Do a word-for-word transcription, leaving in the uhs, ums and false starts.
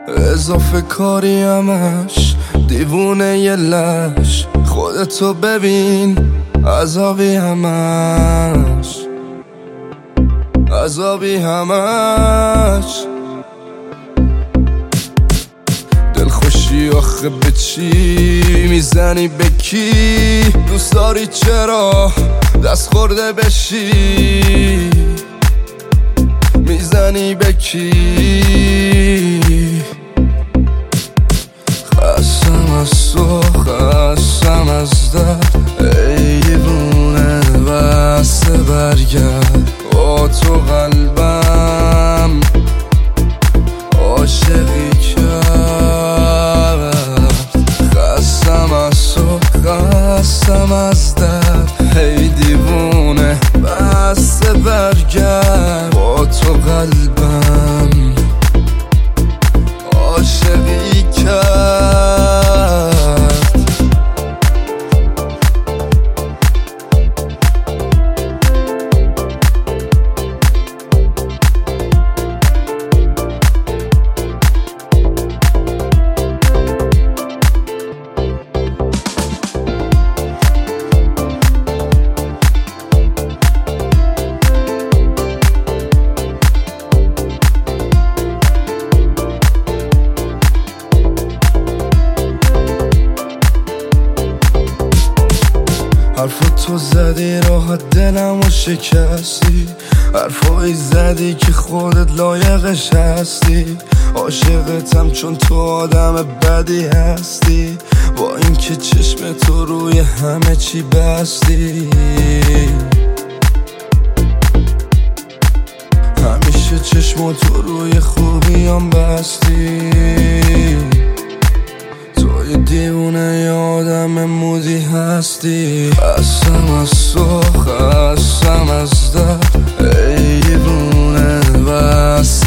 اضافه کاری همش دیوونه یه لش، خودتو ببین عذابی همش، عذابی همش. دلخوشی آخه به چی میزنی، به کی دوست داری، چرا دست خورده بشی، میزنی به کی؟ خستم از تو، خستم از درد، ای دیوونه بسته برگرد با تو قلبم عاشقی کرد. خستم از تو، خستم از درد، ای دیوونه بسته برگرد با تو قلبم عاشقی کرد. حرف تو زدی راحت دلمو شکستی، حرفایی زدی که خودت لایقش هستی. عاشقتم چون تو آدم بدی هستی، با اینکه چشم تو روی همه چی بستی. همیشه چشم تو روی خوبیام بستی. یه دیوونه یه آدم مودی هستی. خستم از تو، خستم از درد، ای دیوونه بس